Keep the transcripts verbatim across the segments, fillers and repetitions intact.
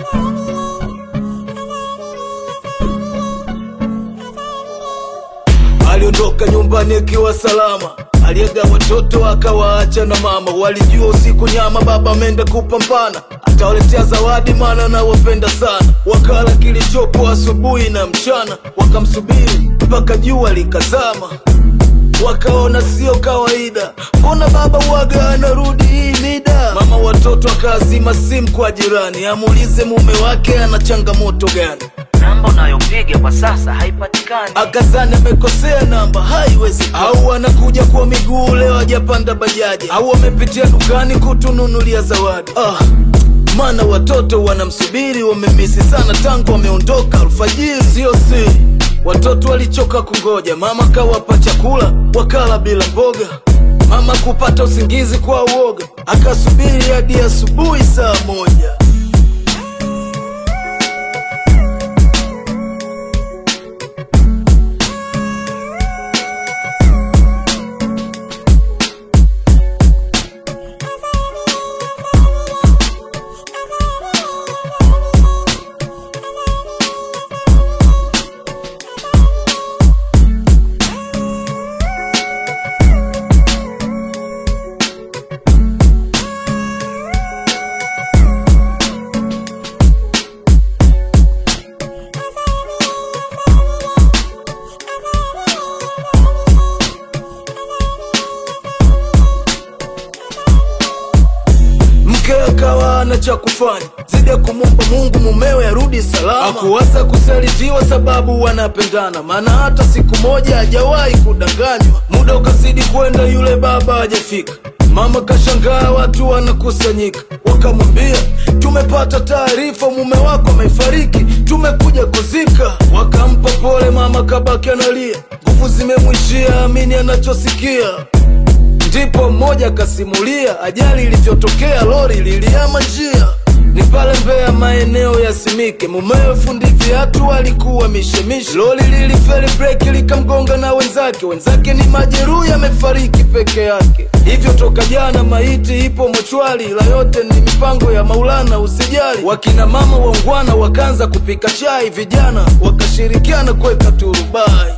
Aliondoka nyumbani akiwa salama, aliaga watoto akawaacha na mama. Walijua usiku nyama baba ameenda kupambana, atawaletea zawadi maana na wapenda sana. Wakala kilichopo asubuhi na mchana, wakamsubiri mpaka jua likazama. Wakaona sio kawaida, mbona baba waga anarudi hii mida? Mama watoto akazima simu kwa jirani, amuulize mume wake ana changamoto gani. Namba unayopiga kwa sasa haipatikani. Akazani amekosea namba, haiwezi. Au anakuja kwa miguu leo hajapanda bajaji, au amepitia dukani kutununulia zawadi. Ah, maana watoto wanamsubiri, wamemisi sana tangu wameondoka alfajiri. Sio si watoto walichoka kungoja, mama kawapa chakula wakala bila mboga. Mama kupata usingizi kwa uoga, akasubiri hadi asubuhi saa moja. Akawa ana cha kufanya zidi ya kumomba Mungu mumewe arudi salama. Hakuweza kusalitiwa sababu wanapendana, maana hata siku moja hajawahi kudanganywa. Muda ukazidi kwenda, yule baba hajafika. Mama kashangaa watu wanakusanyika, wakamwambia tumepata taarifa mume wako amefariki, tumekuja kuzika. Wakampa pole, mama kabaki analia, nguvu zimemwishia, amini anachosikia. Ndipo mmoja kasimulia ajali ilivyotokea, lori liliama njia. Ni pale Mbeya maeneo ya Simike, mumewe fundi viatu alikuwa mishemishe. Lori lilifeli breki likamgonga na wenzake, wenzake ni majeruhi, amefariki peke yake. Hivyo toka jana maiti ipo mochwari, la yote ni mipango ya Maulana usijali. Wakina mama waungwana wakaanza kupika chai, vijana wakashirikiana kuweka turubai.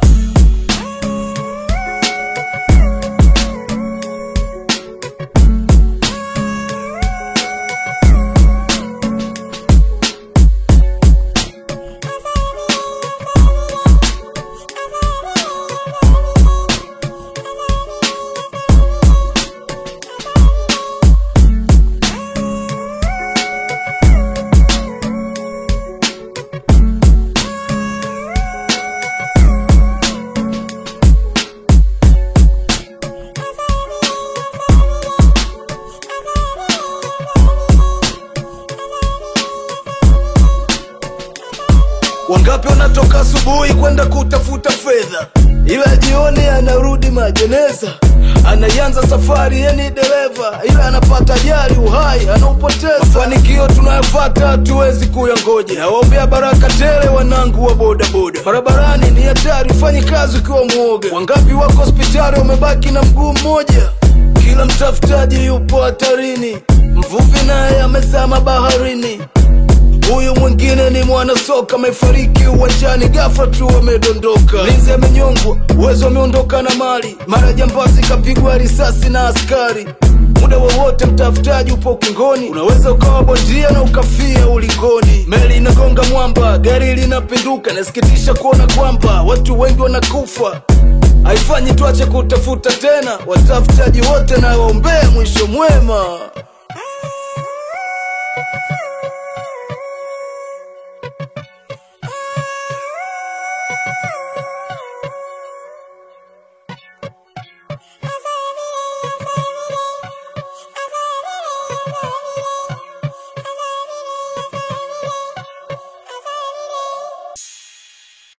Wangapi wanatoka asubuhi kwenda kutafuta fedha, ila jioni anarudi majeneza. Anaanza safari yeni dereva, ila anapata ajali, uhai anaupoteza. Mafanikio tunayofuata hatuwezi kuyangoja, nawaombea baraka tele wanangu wa boda boda. Barabarani ni hatari, fanyi kazi ukiwa muoga. Wangapi wako hospitali wamebaki na mguu mmoja, kila mtafutaji yupo hatarini. Mvuvi naye amezama baharini, huyu mwingine ni mwana soka amefariki uwanjani, ghafla tu amedondoka. Linzi amenyongwa, uwezo ameondoka na mali, mara jambazi kapigwa risasi na askari. Muda wowote mtafutaji upo ukingoni, unaweza ukawa bondia na ukafia ulingoni. Meli inagonga mwamba, gari linapinduka, nasikitisha kuona kwamba watu wengi wanakufa. Haifanyi tuache kutafuta tena, watafutaji wote na waombea mwisho mwema.